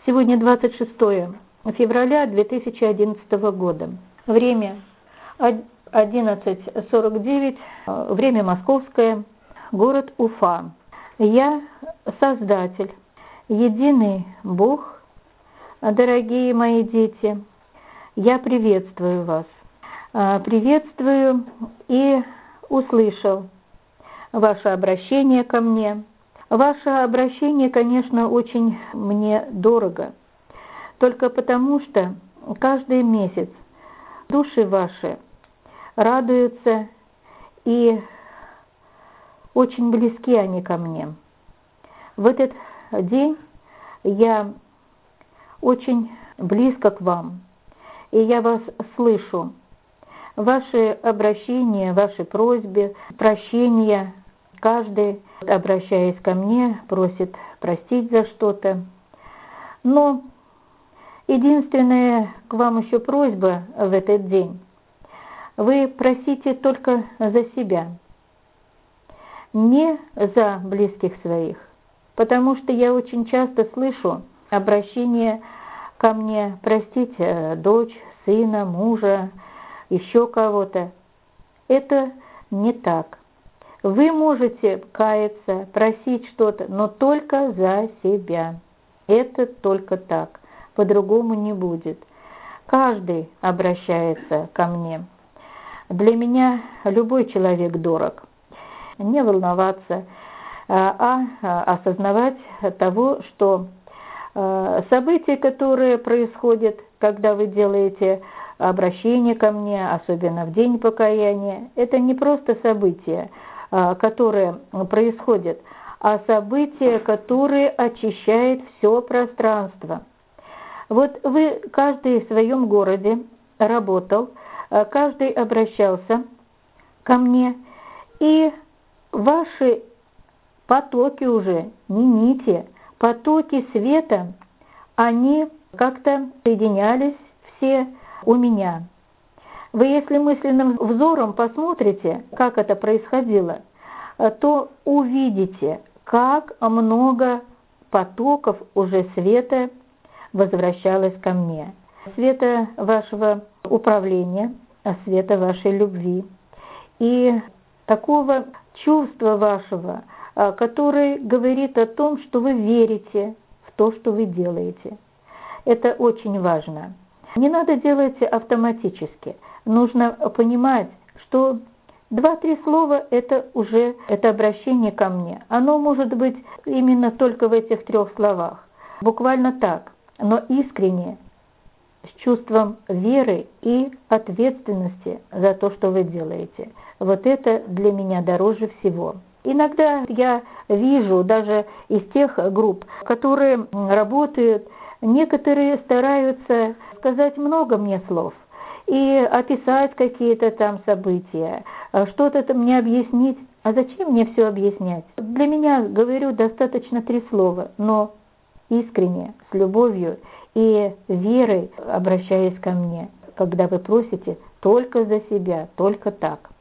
Сегодня 26 февраля 2011 года. Время 11:49, время московское, город Уфа. Я Создатель, единый Бог, дорогие мои дети. Я приветствую вас. Приветствую и услышал ваше обращение ко мне. Ваше обращение, конечно, очень мне дорого, только потому что каждый месяц души ваши радуются, и очень близки они ко мне. В этот день я очень близко к вам, и я вас слышу. Ваши обращения, ваши просьбы, прощения. Каждый, обращаясь ко мне, просит простить за что-то. Но единственная к вам еще просьба в этот день. Вы просите только за себя, не за близких своих, потому что я очень часто слышу обращение ко мне простить дочь, сына, мужа, еще кого-то. Это не так. Вы можете каяться, просить что-то, но только за себя. Это только так. По-другому не будет. Каждый обращается ко мне. Для меня любой человек дорог. Не волноваться, а осознавать того, что события, которые происходят, когда вы делаете обращение ко мне, особенно в день покаяния, это не просто события, которые происходят, а события, которые очищают все пространство. Вот вы, каждый в своем городе работал, каждый обращался ко мне, и ваши потоки уже, не нити, потоки света, они как-то соединялись все у меня. Вы, если мысленным взором посмотрите, как это происходило, то увидите, как много потоков уже света возвращалось ко мне. Света вашего управления, света вашей любви и такого чувства вашего, которое говорит о том, что вы верите в то, что вы делаете. Это очень важно. Не надо делать автоматически. Нужно понимать, что 2-3 слова – это уже это обращение ко мне. Оно может быть именно только в этих 3 словах. Буквально так, но искренне, с чувством веры и ответственности за то, что вы делаете. Вот это для меня дороже всего. Иногда я вижу даже из тех групп, которые работают, некоторые стараются сказать много мне слов и описать какие-то там события, что-то там мне объяснить. А зачем мне все объяснять? Для меня, говорю, достаточно 3 слова, но искренне, с любовью и верой обращаясь ко мне, когда вы просите только за себя, только так.